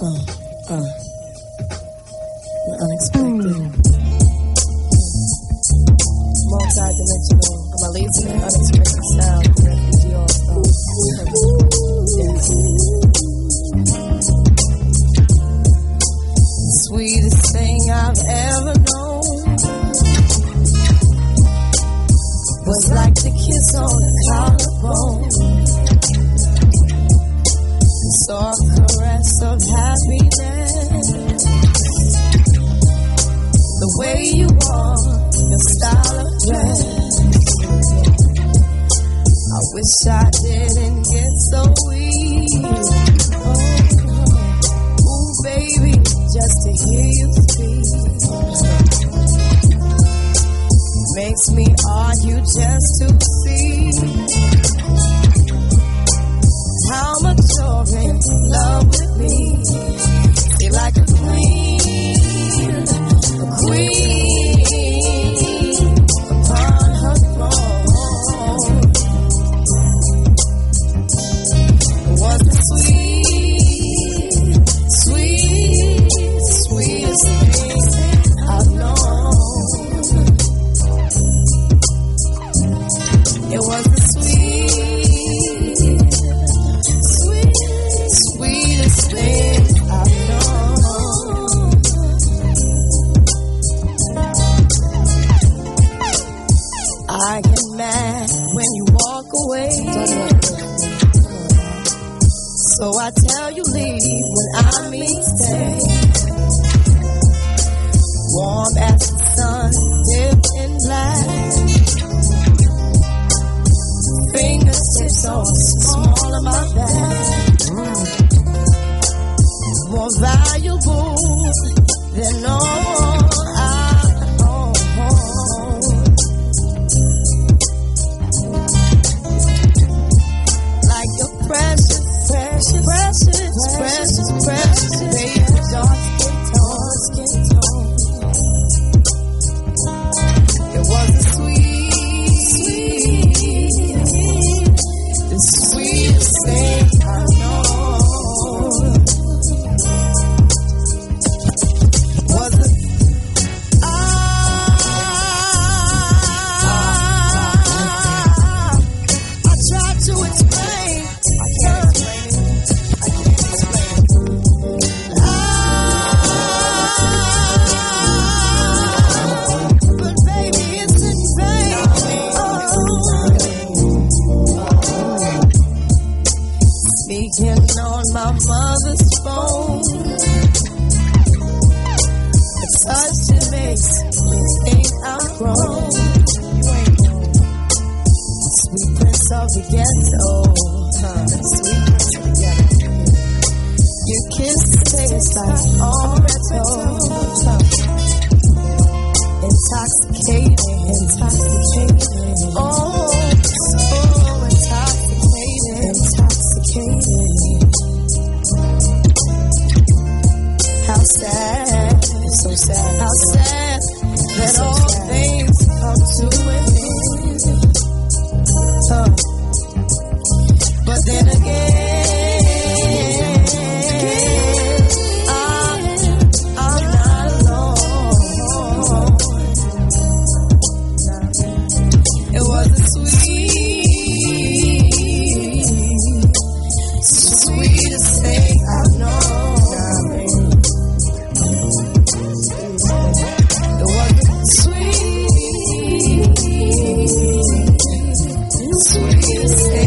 The unexpected. Multi-dimensional. Am I lazy? Unexpected sound. Refugee all yes. Sweetest thing I've ever known was like the kiss on a collarbone. Soft caress of happiness. The way you walk, your style of dress. I wish I didn't get so weak. Ooh, baby, just to hear you speak makes me argue just to see how much you're in love with me. You're like a queen upon her throne. It was the sweetest thing I've known. It was the sweetest thing I've known. I get mad when you walk away, so I tell you leave when I mean stay. Warm as the sun, dipped in black. Fingertips so small of my back. More valuable than all I own. Like a precious baby, dark skin tone. It was a the sweetest thing I know. Was it? I tried to explain. I can't explain it. But baby, it's in vain. Speaking on my mother's phone, a touch it makes me think I'm grown. You ain't grown. Sweet prince of the ghetto, sweet prince of the ghetto. Your kiss tastes like Oreto, intoxicating. Oh, so intoxicating. How sad, so sad, how sad that all things come to an end. But then again, I'm not alone. It was a sweetest thing I've known. It was the sweetest thing.